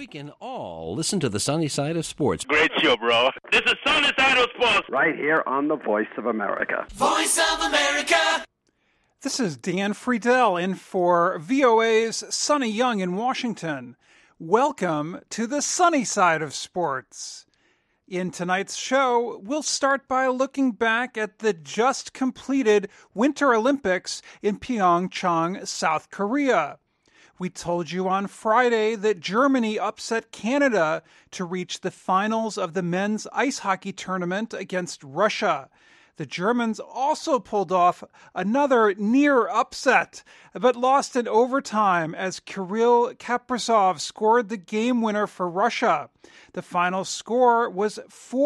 can all listen to the sunny side of sports. Great show, bro. This is Sunny Side of Sports. Right here on the Voice of America. Voice of America. This is Dan Friedel in for VOA's Sonny Young in Washington. Welcome to the sunny side of sports. In tonight's show, we'll start by looking back at the just completed Winter Olympics in Pyeongchang, South Korea. We told you on Friday that Germany upset Canada to reach the finals of the men's ice hockey tournament against Russia. The Germans also pulled off another near upset, but lost in overtime as Kirill Kaprizov scored the game winner for Russia. The final score was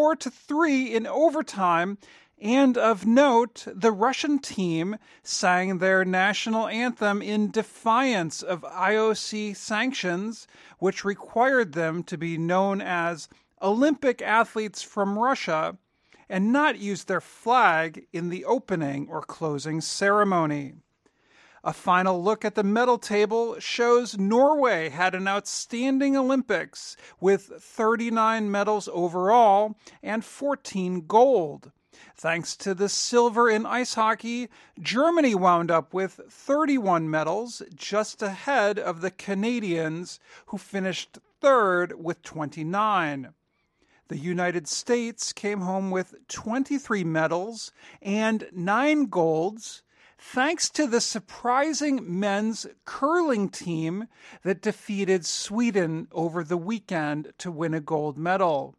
4-3 in overtime, and of note, the Russian team sang their national anthem in defiance of IOC sanctions, which required them to be known as Olympic athletes from Russia and not use their flag in the opening or closing ceremony. A final look at the medal table shows Norway had an outstanding Olympics with 39 medals overall and 14 gold. Thanks to the silver in ice hockey, Germany wound up with 31 medals, just ahead of the Canadians, who finished third with 29. The United States came home with 23 medals and 9 golds, thanks to the surprising men's curling team that defeated Sweden over the weekend to win a gold medal.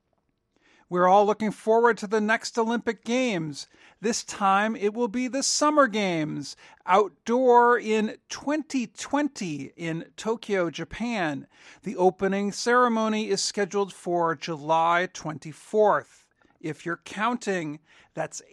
We're all looking forward to the next Olympic Games. This time it will be the Summer Games, outdoor in 2020 in Tokyo, Japan. The opening ceremony is scheduled for July 24th. If you're counting, that's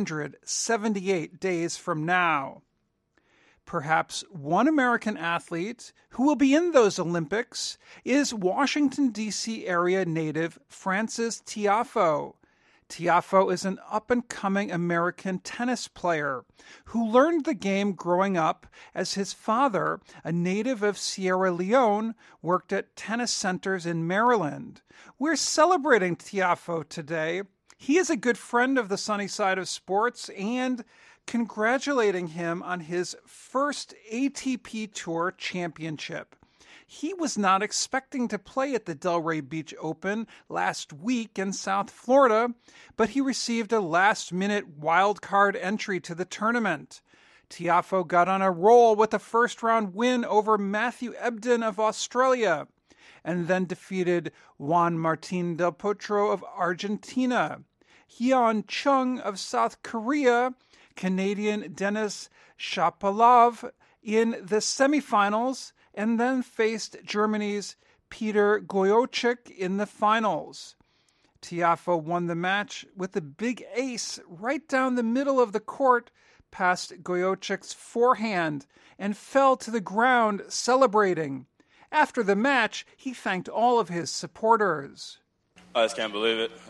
878 days from now. Perhaps one American athlete who will be in those Olympics is Washington, D.C. area native Frances Tiafoe. Tiafoe is an up-and-coming American tennis player who learned the game growing up as his father, a native of Sierra Leone, worked at tennis centers in Maryland. We're celebrating Tiafoe today. He is a good friend of the sunny side of sports and congratulating him on his first ATP Tour championship. He was not expecting to play at the Delray Beach Open last week in South Florida, but he received a last-minute wild-card entry to the tournament. Tiafoe got on a roll with a first-round win over Matthew Ebden of Australia, and then defeated Juan Martín del Potro of Argentina, Hyun Chung of South Korea, Canadian Denis Shapovalov in the semifinals, and then faced Germany's Peter Gojowczyk in the finals. Tiafoe won the match with the big ace right down the middle of the court past Gojowczyk's forehand and fell to the ground celebrating. After the match, he thanked all of his supporters. I just can't believe it.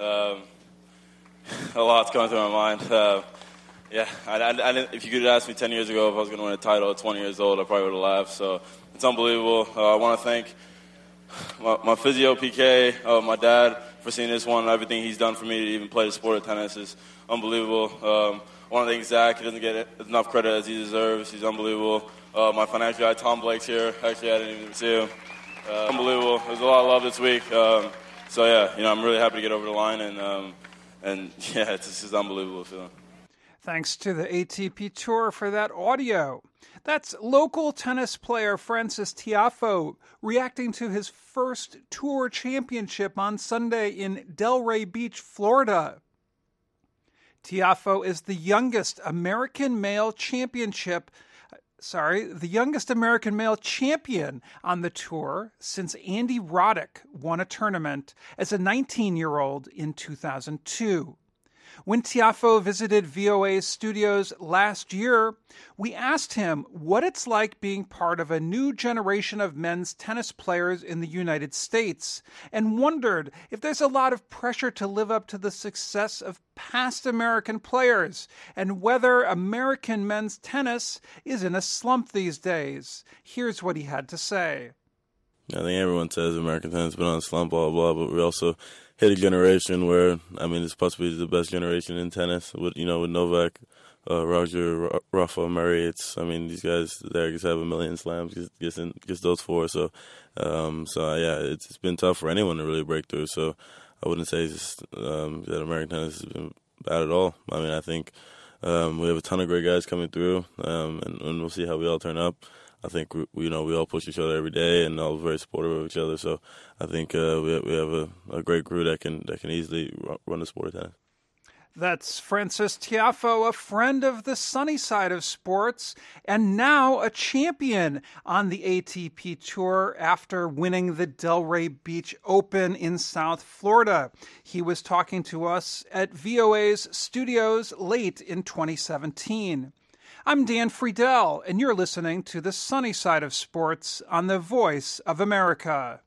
A lot's going through my mind. Yeah, I didn't, if you could ask me 10 years ago if I was going to win a title at 20 years old, I probably would have laughed. So it's unbelievable. I want to thank my physio, PK, my dad, for seeing this one. Everything he's done for me to even play the sport of tennis is unbelievable. I want to thank Zach. He doesn't get enough credit as he deserves. He's unbelievable. My financial guy, Tom Blake's here. Actually, I didn't even see him. Unbelievable. There's a lot of love this week. So, yeah, I'm really happy to get over the line. And yeah, it's just unbelievable feeling. Thanks to the ATP Tour for that audio. That's local tennis player Frances Tiafoe reacting to his first tour championship on Sunday in Delray Beach, Florida. Tiafoe is the youngest American male champion on the tour since Andy Roddick won a tournament as a 19-year-old in 2002. When Tiafoe visited VOA's studios last year, we asked him what it's like being part of a new generation of men's tennis players in the United States, and wondered if there's a lot of pressure to live up to the success of past American players, and whether American men's tennis is in a slump these days. Here's what he had to say. I think everyone says American tennis has been on a slump, blah, blah, but we also hit a generation where, I mean, it's possibly the best generation in tennis with Novak, Roger, Rafa, Murray. These guys there just have a million slams, just those four. So it's been tough for anyone to really break through. So I wouldn't say that American tennis has been bad at all. I mean, I think we have a ton of great guys coming through, and we'll see how we all turn up. I think we all push each other every day and all very supportive of each other. So I think we have a great crew that can easily run the sport of tennis. That's Frances Tiafoe, a friend of the sunny side of sports, and now a champion on the ATP Tour after winning the Delray Beach Open in South Florida. He was talking to us at VOA's studios late in 2017. I'm Dan Friedel, and you're listening to the sunny side of sports on the Voice of America.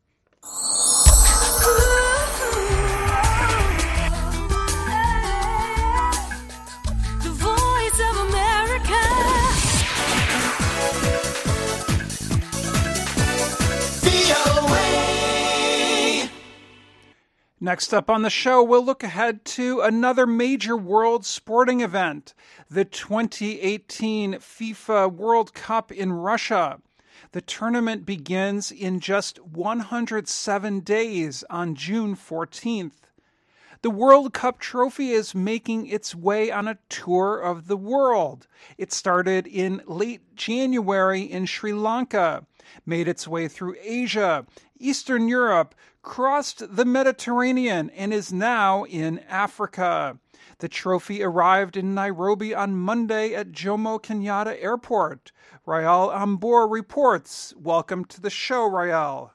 Next up on the show, we'll look ahead to another major world sporting event, the 2018 FIFA World Cup in Russia. The tournament begins in just 107 days on June 14th. The World Cup trophy is making its way on a tour of the world. It started in late January in Sri Lanka, made its way through Asia, Eastern Europe, crossed the Mediterranean, and is now in Africa. The trophy arrived in Nairobi on Monday at Jomo Kenyatta Airport. Rael Ambor reports. Welcome to the show, Rael.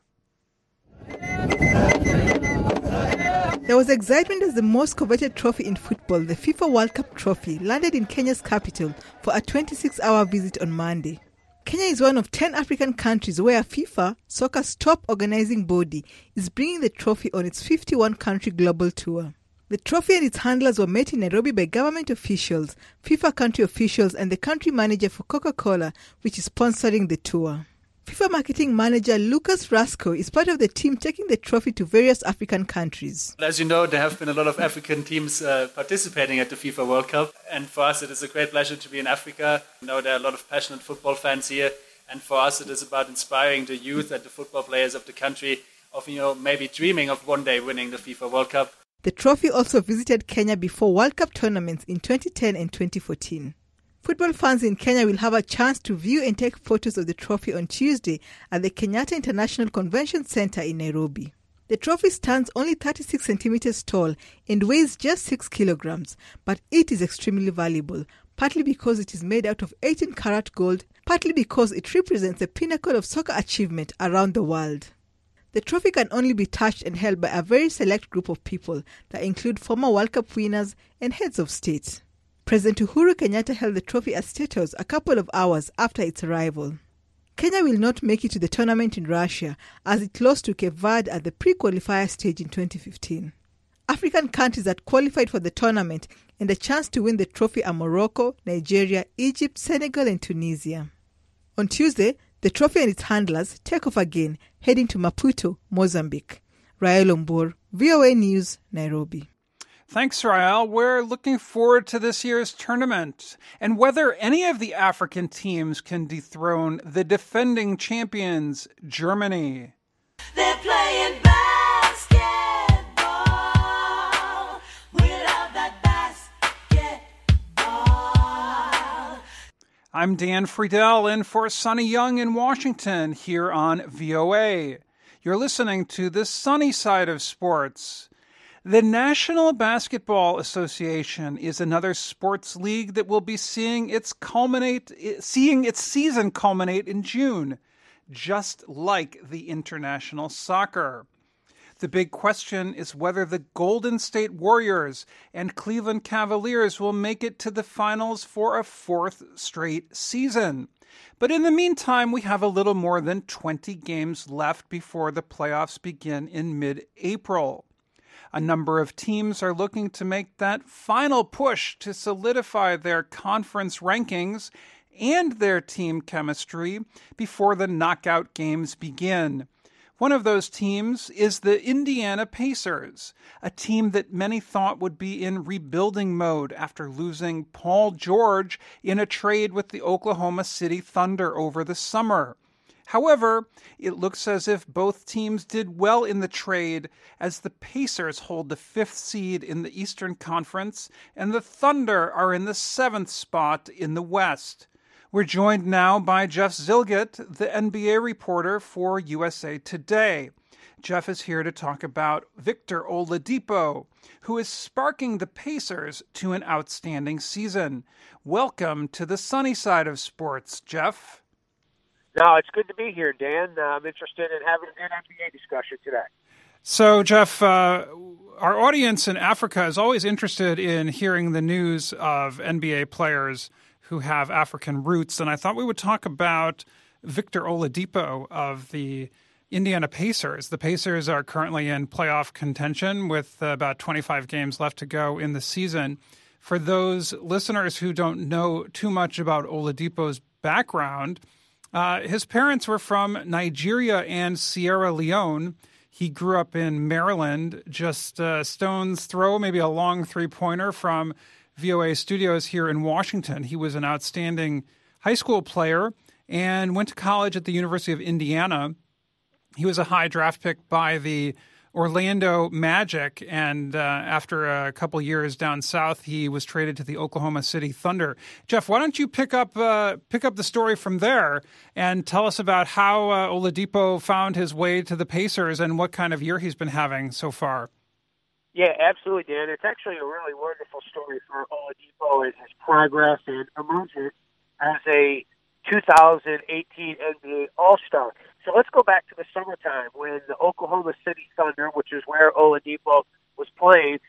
There was excitement as the most coveted trophy in football, the FIFA World Cup trophy, landed in Kenya's capital for a 26-hour visit on Monday. Kenya is one of 10 African countries where FIFA, soccer's top organizing body, is bringing the trophy on its 51-country global tour. The trophy and its handlers were met in Nairobi by government officials, FIFA country officials, and the country manager for Coca-Cola, which is sponsoring the tour. FIFA marketing manager Lucas Rasco is part of the team taking the trophy to various African countries. As you know, there have been a lot of African teams participating at the FIFA World Cup, and for us it is a great pleasure to be in Africa. You know, there are a lot of passionate football fans here, and for us it is about inspiring the youth and the football players of the country of, maybe dreaming of one day winning the FIFA World Cup. The trophy also visited Kenya before World Cup tournaments in 2010 and 2014. Football fans in Kenya will have a chance to view and take photos of the trophy on Tuesday at the Kenyatta International Convention Center in Nairobi. The trophy stands only 36 centimeters tall and weighs just 6 kilograms, but it is extremely valuable, partly because it is made out of 18-karat gold, partly because it represents the pinnacle of soccer achievement around the world. The trophy can only be touched and held by a very select group of people that include former World Cup winners and heads of state. President Uhuru Kenyatta held the trophy at State House a couple of hours after its arrival. Kenya will not make it to the tournament in Russia as it lost to Cape Verde at the pre-qualifier stage in 2015. African countries that qualified for the tournament and the chance to win the trophy are Morocco, Nigeria, Egypt, Senegal and Tunisia. On Tuesday, the trophy and its handlers take off again, heading to Maputo, Mozambique. Rael Ambor, VOA News, Nairobi. Thanks, Rael. We're looking forward to this year's tournament and whether any of the African teams can dethrone the defending champions, Germany. They're playing basketball. We love that basketball. I'm Dan Friedel in for Sonny Young in Washington here on VOA. You're listening to the sunny side of sports. The National Basketball Association is another sports league that will be seeing its season culminate in June, just like the international soccer. The big question is whether the Golden State Warriors and Cleveland Cavaliers will make it to the finals for a fourth straight season. But in the meantime, we have a little more than 20 games left before the playoffs begin in mid-April. A number of teams are looking to make that final push to solidify their conference rankings and their team chemistry before the knockout games begin. One of those teams is the Indiana Pacers, a team that many thought would be in rebuilding mode after losing Paul George in a trade with the Oklahoma City Thunder over the summer. However, it looks as if both teams did well in the trade, as the Pacers hold the 5th seed in the Eastern Conference and the Thunder are in the 7th spot in the West. We're joined now by Jeff Zillgitt, the NBA reporter for USA Today. Jeff is here to talk about Victor Oladipo, who is sparking the Pacers to an outstanding season. Welcome to the sunny side of sports, Jeff. No, it's good to be here, Dan. I'm interested in having an NBA discussion today. So, Jeff, our audience in Africa is always interested in hearing the news of NBA players who have African roots, and I thought we would talk about Victor Oladipo of the Indiana Pacers. The Pacers are currently in playoff contention with about 25 games left to go in the season. For those listeners who don't know too much about Oladipo's background, his parents were from Nigeria and Sierra Leone. He grew up in Maryland, just a stone's throw, maybe a long three-pointer from VOA studios here in Washington. He was an outstanding high school player and went to college at the University of Indiana. He was a high draft pick by the Orlando Magic, and after a couple years down south, he was traded to the Oklahoma City Thunder. Jeff, why don't you pick up the story from there and tell us about how Oladipo found his way to the Pacers and what kind of year he's been having so far? Yeah, absolutely, Dan. It's actually a really wonderful story for Oladipo and his progress and emergence as a 2018 NBA All-Star. So let's go back to the summertime when the Oklahoma City Thunder, which is where Oladipo was playing,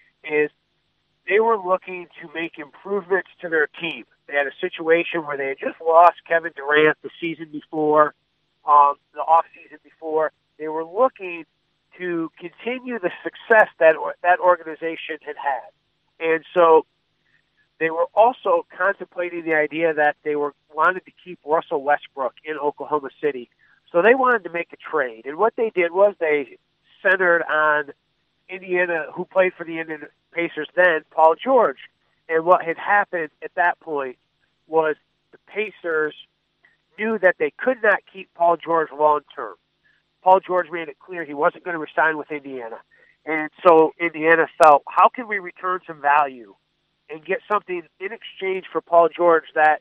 they were looking to make improvements to their team. They had a situation where they had just lost Kevin Durant the season before, the off-season before. They were looking to continue the success that organization had had. And so they were also contemplating the idea that they wanted to keep Russell Westbrook in Oklahoma City. So they wanted to make a trade. And what they did was they centered on Indiana, who played for the Indiana Pacers then, Paul George. And what had happened at that point was the Pacers knew that they could not keep Paul George long term. Paul George made it clear he wasn't going to resign with Indiana. And so Indiana felt, how can we return some value and get something in exchange for Paul George that,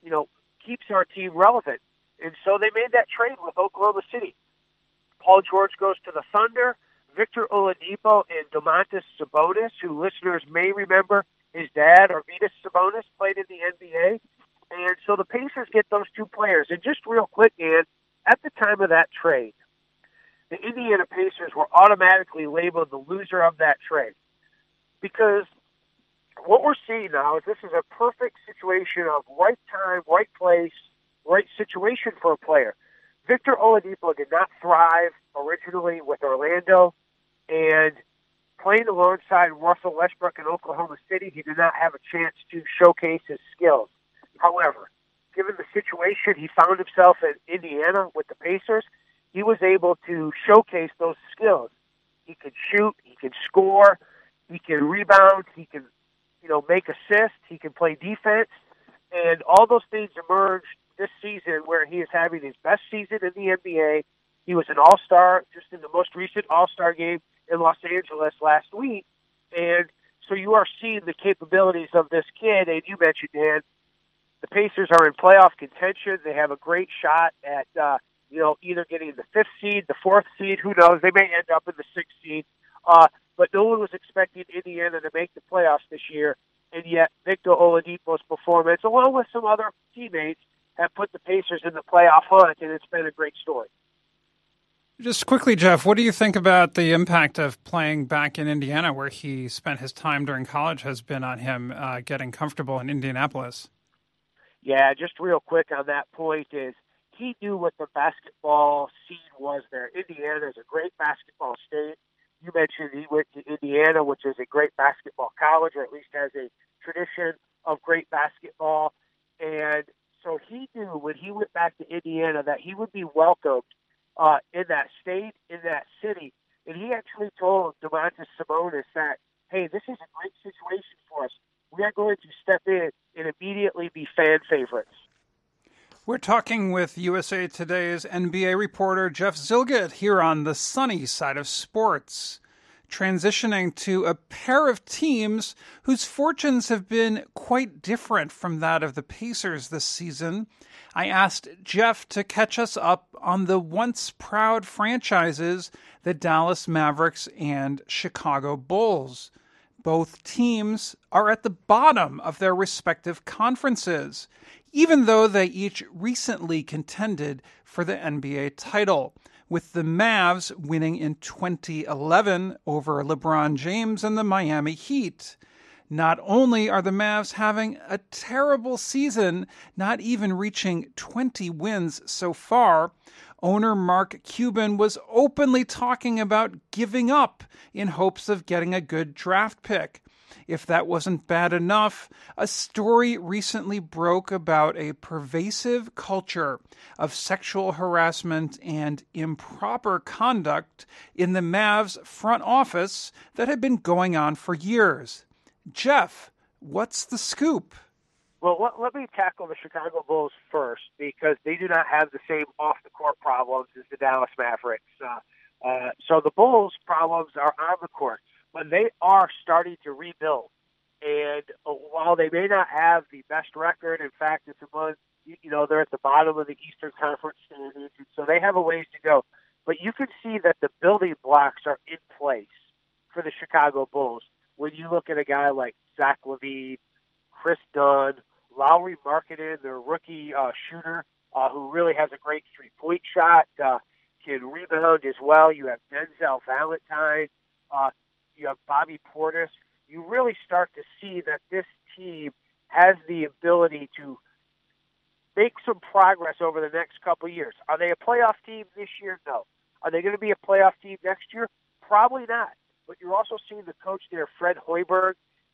keeps our team relevant? And so they made that trade with Oklahoma City. Paul George goes to the Thunder. Victor Oladipo and Domantas Sabonis, who listeners may remember, his dad, Arvydas Sabonis, played in the NBA. And so the Pacers get those two players. And just real quick, Ian, at the time of that trade, the Indiana Pacers were automatically labeled the loser of that trade. Because what we're seeing now is this is a perfect situation of right time, right place, right situation for a player. Victor Oladipo did not thrive originally with Orlando, and playing alongside Russell Westbrook in Oklahoma City, he did not have a chance to showcase his skills. However, given the situation he found himself in Indiana with the Pacers, he was able to showcase those skills. He could shoot, he could score, he can rebound, he can, make assists, he can play defense, and all those things emerged this season where he is having his best season in the NBA. He was an All-Star just in the most recent All-Star game in Los Angeles last week, and so you are seeing the capabilities of this kid, and you mentioned, Dan, the Pacers are in playoff contention. They have a great shot at either getting the 5th seed, the 4th seed, who knows? They may end up in the 6th seed. But no one was expecting Indiana to make the playoffs this year, and yet Victor Oladipo's performance, along with some other teammates, have put the Pacers in the playoff hunt, and it's been a great story. Just quickly, Jeff, what do you think about the impact of playing back in Indiana, where he spent his time during college, has been on him getting comfortable in Indianapolis? Yeah, just real quick on that point is he knew what the basketball scene was there. Indiana is a great basketball state. You mentioned he went to Indiana, which is a great basketball college, or at least has a tradition of great basketball. And so he knew when he went back to Indiana that he would be welcomed in that state, in that city. And he actually told Domantas Sabonis that, hey, this is a great situation for us. We are going to step in and immediately be fan favorites. We're talking with USA Today's NBA reporter Jeff Zillgitt here on the sunny side of sports, transitioning to a pair of teams whose fortunes have been quite different from that of the Pacers this season. I asked Jeff to catch us up on the once proud franchises, the Dallas Mavericks and Chicago Bulls. Both teams are at the bottom of their respective conferences, even though they each recently contended for the NBA title, with the Mavs winning in 2011 over LeBron James and the Miami Heat. Not only are the Mavs having a terrible season, not even reaching 20 wins so far, owner Mark Cuban was openly talking about giving up in hopes of getting a good draft pick. If that wasn't bad enough, a story recently broke about a pervasive culture of sexual harassment and improper conduct in the Mavs front office that had been going on for years. Jeff, what's the scoop? Well, let me tackle the Chicago Bulls first, because they do not have the same off-the-court problems as the Dallas Mavericks. So the Bulls' problems are on the court, but they are starting to rebuild. And while they may not have the best record, in fact, it's among, they're at the bottom of the Eastern Conference standings, and so they have a ways to go. But you can see that the building blocks are in place for the Chicago Bulls. When you look at a guy like Zach LaVine, Chris Dunn, Lauri Markkanen, their rookie shooter, who really has a great three-point shot, can rebound as well. You have Denzel Valentine. You have Bobby Portis. You really start to see that this team has the ability to make some progress over the next couple of years. Are they a playoff team this year? No. Are they going to be a playoff team next year? Probably not. But you're also seeing the coach there, Fred Hoiberg,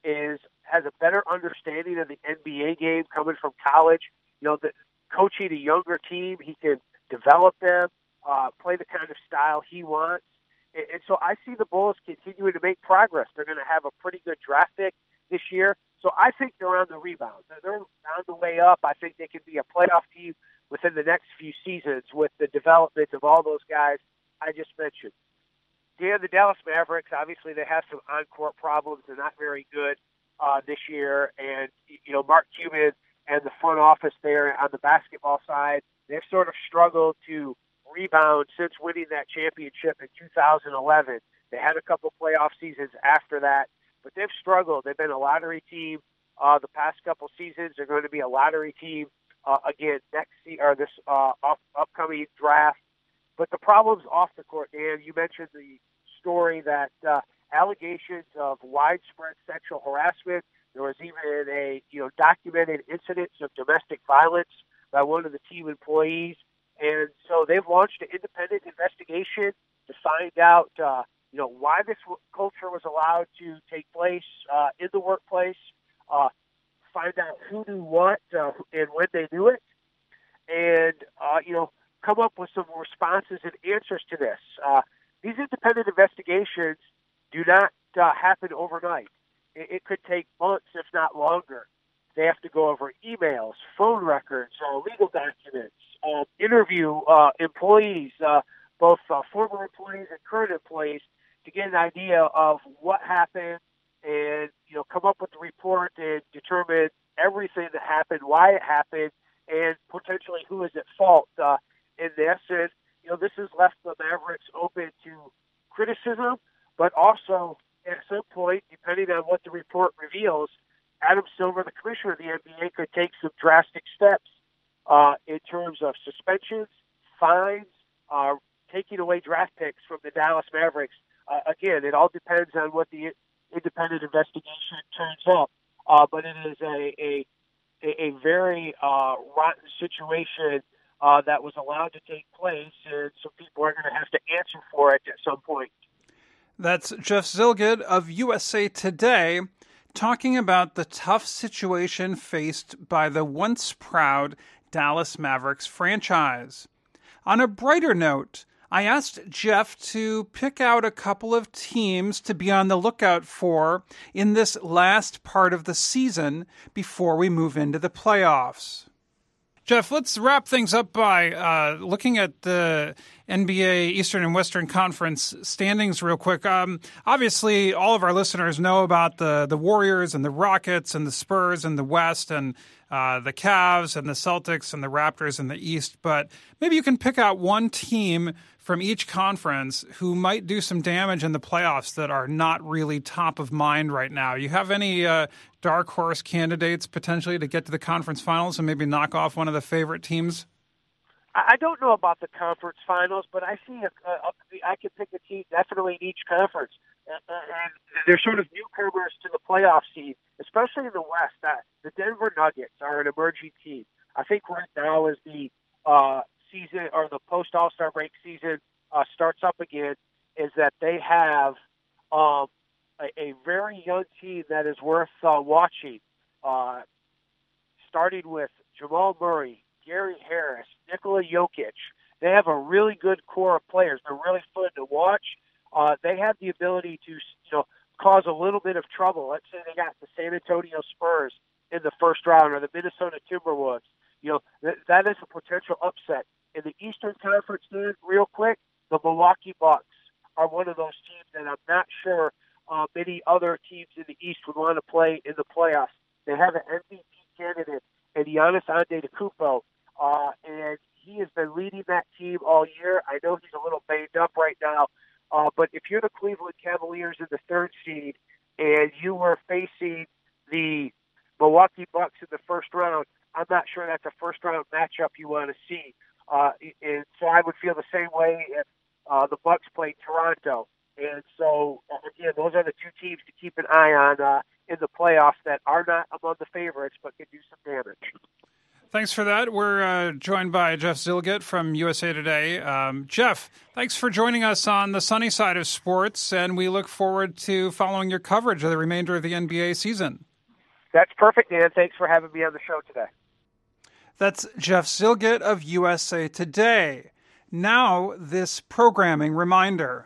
has a better understanding of the NBA game coming from college. Coaching a younger team, he can develop them, play the kind of style he wants. And so I see the Bulls continuing to make progress. They're going to have a pretty good draft pick this year. So I think they're on the rebound. They're on the way up. I think they can be a playoff team within the next few seasons with the development of all those guys I just mentioned. Yeah, the Dallas Mavericks, obviously they have some on-court problems. They're not very good this year. And, Mark Cuban and the front office there on the basketball side, they've sort of struggled to rebound since winning that championship in 2011. They had a couple playoff seasons after that, but they've struggled. They've been a lottery team the past couple seasons. They're going to be a lottery team again this upcoming draft. But the problems off the court, Dan, you mentioned the story that allegations of widespread sexual harassment. There was even a documented incidents of domestic violence by one of the team employees. And so they've launched an independent investigation to find out, why this culture was allowed to take place in the workplace, find out who knew what and when they knew it, and, come up with some responses and answers to this. These independent investigations do not happen overnight. It could take months, if not longer. They have to go over emails, phone records, legal documents, interview employees, both former employees and current employees, to get an idea of what happened and, come up with the report and determine everything that happened, why it happened, and potentially who is at fault in this. And, this has left the Mavericks open to criticism, but also at some point, depending on what the report reveals, Adam Silver, the commissioner of the NBA, could take some drastic steps in terms of suspensions, fines, taking away draft picks from the Dallas Mavericks. Again, it all depends on what the independent investigation turns up. But it is a very rotten situation that was allowed to take place, and some people are going to have to answer for it at some point. That's Jeff Zillgitt of USA Today, talking about the tough situation faced by the once proud Dallas Mavericks franchise. On a brighter note, I asked Jeff to pick out a couple of teams to be on the lookout for in this last part of the season before we move into the playoffs. Jeff, let's wrap things up by looking at the NBA Eastern and Western Conference standings real quick. Obviously, all of our listeners know about the Warriors and the Rockets and the Spurs in the West and the Cavs and the Celtics and the Raptors in the East. But maybe you can pick out one team from each conference who might do some damage in the playoffs that are not really top of mind right now. You have any dark horse candidates potentially to get to the conference finals and maybe knock off one of the favorite teams? I don't know about the conference finals, but I see I can pick a team definitely in each conference. And they're sort of newcomers to the playoff scene, especially in the West. The Denver Nuggets are an emerging team. I think right now as the season or the post All-Star break season starts up again, is that they have a very young team that is worth watching, starting with Jamal Murray, Gary Harris, Nikola Jokic. They have a really good core of players. They're really fun to watch. They have the ability to, cause a little bit of trouble. Let's say they got the San Antonio Spurs in the first round or the Minnesota Timberwolves. That is a potential upset. In the Eastern Conference, dude, real quick, the Milwaukee Bucks are one of those teams that I'm not sure many other teams in the East would want to play in the playoffs. They have an MVP candidate in Giannis Antetokounmpo, and he has been leading that team all year. I know he's a little banged up right now, but if you're the Cleveland Cavaliers in the third seed and you were facing the Milwaukee Bucks in the first round, I'm not sure that's a first-round matchup you want to see. And so I would feel the same way if the Bucks played Toronto. And so, again, those are the two teams to keep an eye on in the playoffs that are not among the favorites but can do some damage. Thanks for that. We're joined by Jeff Zillgitt from USA Today. Jeff, thanks for joining us on the sunny side of sports, and we look forward to following your coverage of the remainder of the NBA season. That's perfect, Dan. Thanks for having me on the show today. That's Jeff Zillgitt of USA Today. Now, this programming reminder.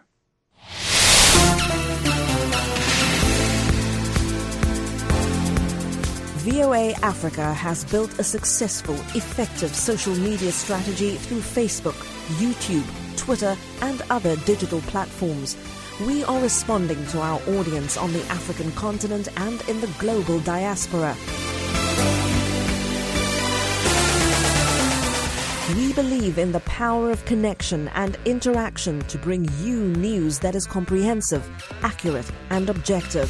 VOA Africa has built a successful, effective social media strategy through Facebook, YouTube, Twitter, and other digital platforms. We are responding to our audience on the African continent and in the global diaspora. We believe in the power of connection and interaction to bring you news that is comprehensive, accurate, and objective.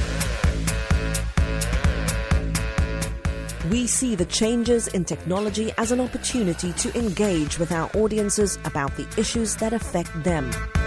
We see the changes in technology as an opportunity to engage with our audiences about the issues that affect them.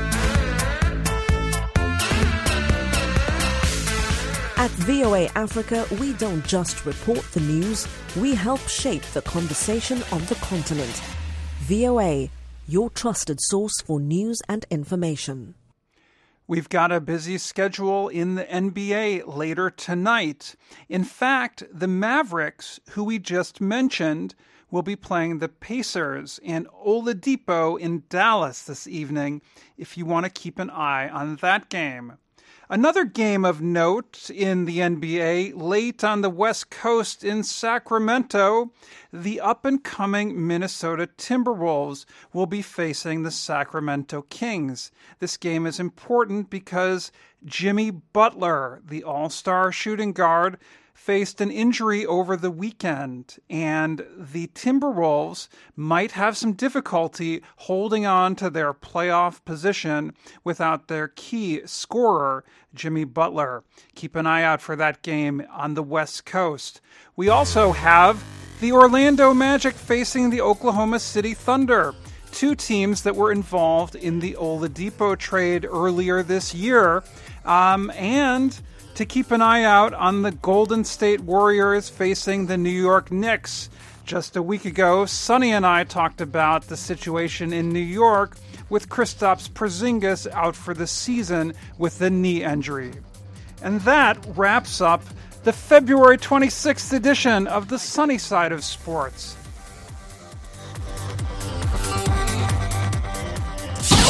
At VOA Africa, we don't just report the news, we help shape the conversation on the continent. VOA, your trusted source for news and information. We've got a busy schedule in the NBA later tonight. In fact, the Mavericks, who we just mentioned, will be playing the Pacers and Oladipo in Dallas this evening if you want to keep an eye on that game. Another game of note in the NBA, late on the West Coast in Sacramento, the up-and-coming Minnesota Timberwolves will be facing the Sacramento Kings. This game is important because Jimmy Butler, the all-star shooting guard, faced an injury over the weekend, and the Timberwolves might have some difficulty holding on to their playoff position without their key scorer, Jimmy Butler. Keep an eye out for that game on the West Coast. We also have the Orlando Magic facing the Oklahoma City Thunder, two teams that were involved in the Oladipo trade earlier this year, and to keep an eye out on the Golden State Warriors facing the New York Knicks. Just a week ago, Sonny and I talked about the situation in New York with Kristaps Porzingis out for the season with the knee injury. And that wraps up the February 26th edition of the Sunny Side of Sports.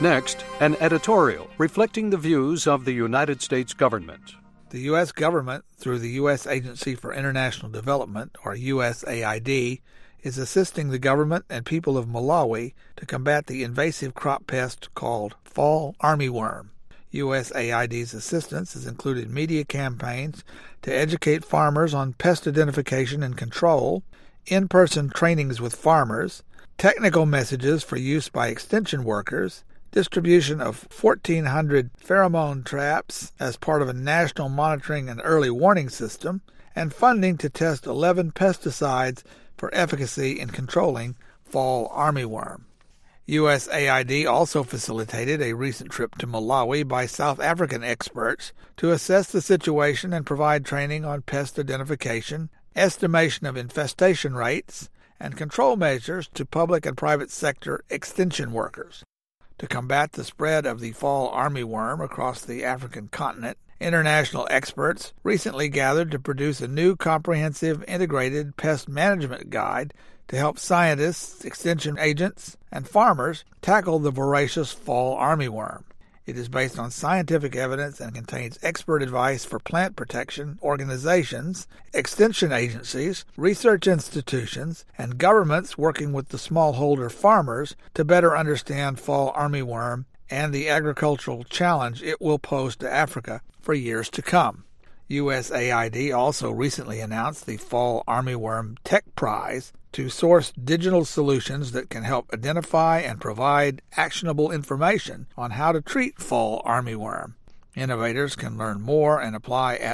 Next, an editorial reflecting the views of the United States government. The U.S. government, through the U.S. Agency for International Development, or USAID, is assisting the government and people of Malawi to combat the invasive crop pest called fall armyworm. USAID's assistance has included media campaigns to educate farmers on pest identification and control, in-person trainings with farmers, technical messages for use by extension workers, distribution of 1,400 pheromone traps as part of a national monitoring and early warning system, and funding to test 11 pesticides for efficacy in controlling fall armyworm. USAID also facilitated a recent trip to Malawi by South African experts to assess the situation and provide training on pest identification, estimation of infestation rates, and control measures to public and private sector extension workers. To combat the spread of the fall armyworm across the African continent, international experts recently gathered to produce a new comprehensive integrated pest management guide to help scientists, extension agents, and farmers tackle the voracious fall armyworm. It is based on scientific evidence and contains expert advice for plant protection organizations, extension agencies, research institutions, and governments working with the smallholder farmers to better understand fall armyworm and the agricultural challenge it will pose to Africa for years to come. USAID also recently announced the Fall Armyworm Tech Prize to source digital solutions that can help identify and provide actionable information on how to treat fall armyworm. Innovators can learn more and apply at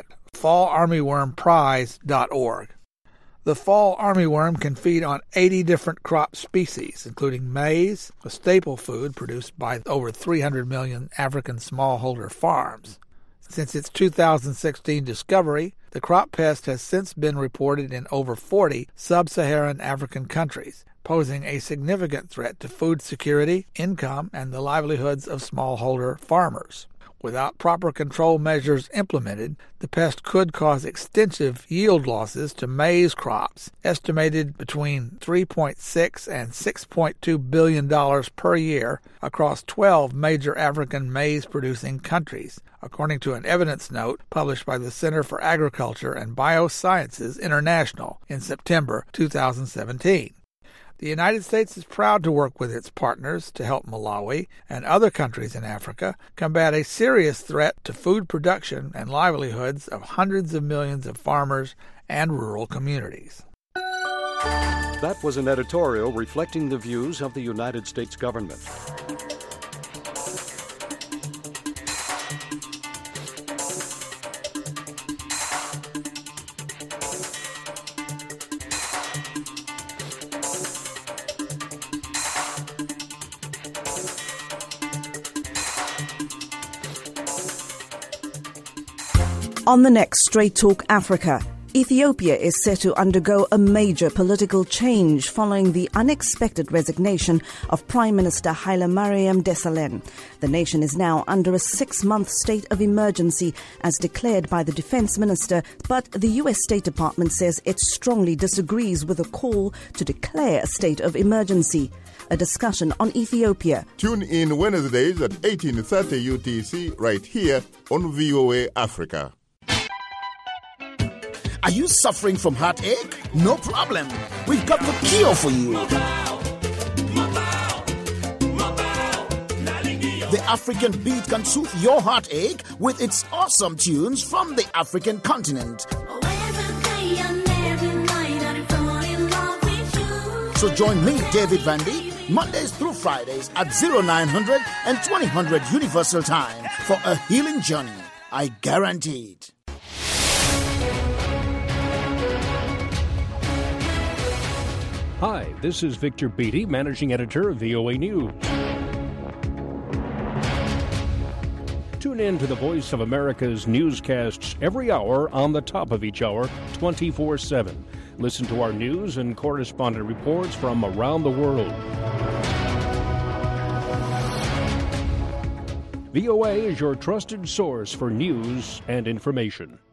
fallarmywormprize.org. The fall armyworm can feed on 80 different crop species, including maize, a staple food produced by over 300 million African smallholder farms. Since its 2016 discovery, the crop pest has since been reported in over 40 sub-Saharan African countries, posing a significant threat to food security, income, and the livelihoods of smallholder farmers. Without proper control measures implemented, the pest could cause extensive yield losses to maize crops, estimated between $3.6 and $6.2 billion per year across 12 major African maize-producing countries, according to an evidence note published by the Center for Agriculture and Biosciences International in September 2017. The United States is proud to work with its partners to help Malawi and other countries in Africa combat a serious threat to food production and livelihoods of hundreds of millions of farmers and rural communities. That was an editorial reflecting the views of the United States government. On the next Straight Talk Africa, Ethiopia is set to undergo a major political change following the unexpected resignation of Prime Minister Hailemariam Desalegn. The nation is now under a 6-month state of emergency as declared by the defense minister, but the U.S. State Department says it strongly disagrees with a call to declare a state of emergency. A discussion on Ethiopia. Tune in Wednesdays at 18:30 UTC right here on VOA Africa. Are you suffering from heartache? No problem. We've got the cure for you. The African Beat can soothe your heartache with its awesome tunes from the African continent. So join me, David Vandy, Mondays through Fridays at 0900 and 2000 Universal Time for a healing journey. I guarantee it. Hi, this is Victor Beattie, Managing Editor of VOA News. Tune in to the Voice of America's newscasts every hour on the top of each hour, 24/7. Listen to our news and correspondent reports from around the world. VOA is your trusted source for news and information.